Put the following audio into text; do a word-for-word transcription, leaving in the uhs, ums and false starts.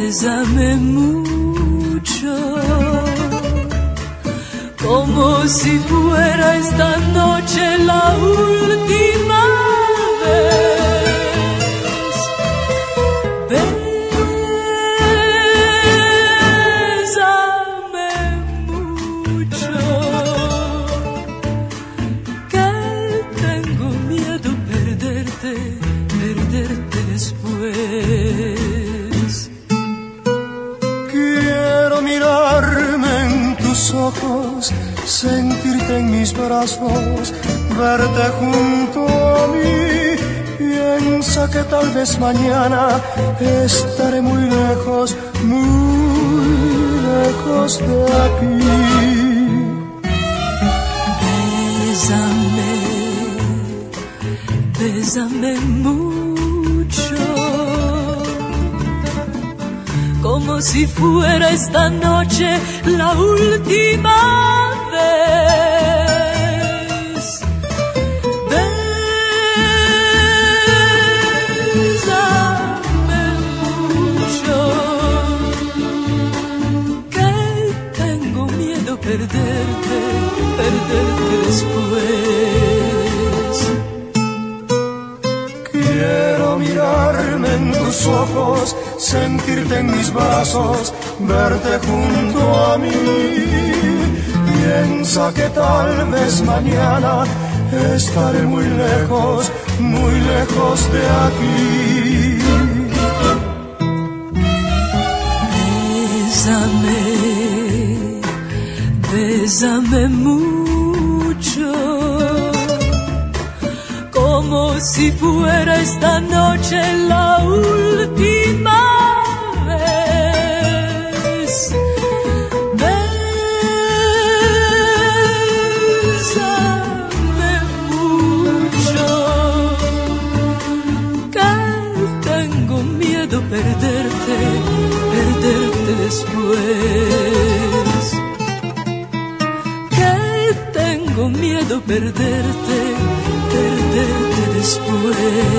Bésame mucho, como si fuera esta noche la última vez. Bésame mucho, que tengo miedo perderte, perderte después. Quiero mirarme en tus ojos, sentirte en mis brazos, verte junto a mí. Piensa que tal vez mañana estaré muy lejos, muy lejos de aquí. Bésame, bésame mucho, como si fuera esta noche la última vez. Bésame mucho, que tengo miedo perderte, perderte después. Quiero mirarme en tus ojos, sentirte en mis brazos, verte junto a mí. Piensa que tal vez mañana estaré muy lejos, muy lejos de aquí. Bésame, bésame mucho, como si fuera esta noche la última vez. Bésame mucho, que tengo miedo perderte, perderte después. Que tengo miedo perderte, perderte después.